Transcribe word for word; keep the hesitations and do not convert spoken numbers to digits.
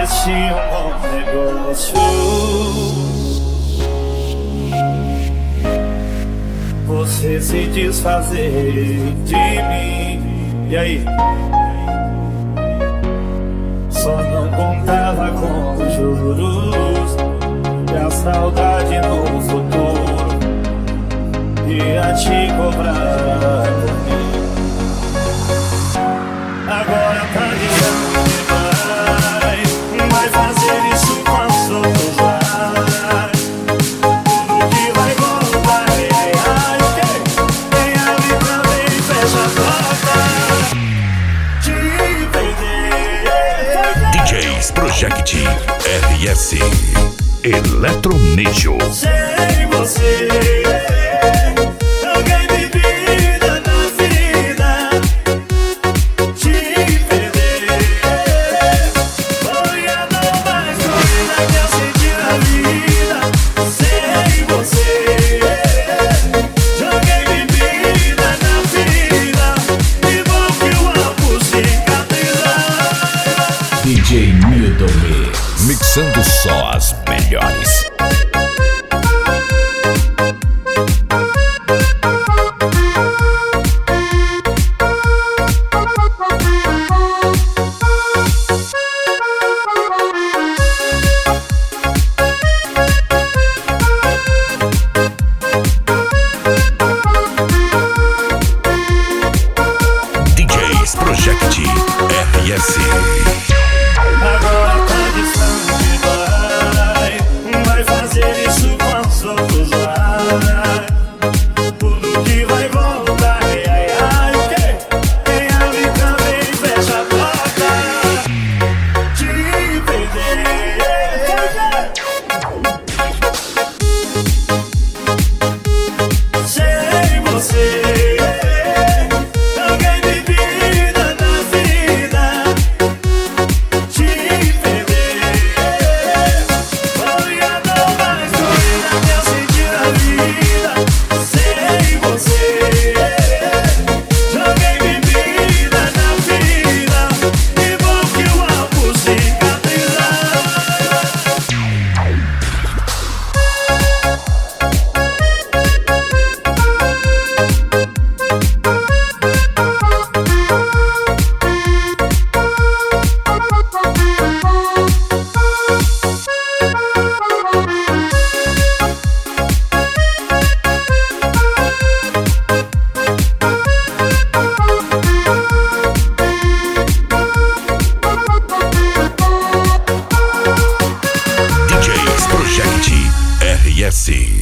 parece um bom negócio. Você se desfazer de mim. E aí? Só não contava com os juros e a saudade no futuro ia te cobrar por mim. Agora tá ligando demais, vai fazer isso com os outros lá. Tudo que vai voltar, ai, ai, ai, okay. Quem abre também fecha a porta. Te perder. D Js Project R S Eletronígio. Sem você joguei bebida na vida. Te perder foi a dor mais doida que eu senti na vida. Sem você joguei bebida na vida. E bom que o álcool cicatrizar. D J Milton Mix, Mixando só as melhores. D Js Project R S. Agora tá distante, vai, vai fazer isso com os outros lá. Tudo que vai voltar, ai, ai, ai, okay. Quem abre também fecha a porta. Te perder. Sem você joguei bebida na vida. Te perder foi a dor mais doida que eu senti na vida. Sem você joguei bebida na vida. E bom que o álcool cicatrizar. D Js Project R S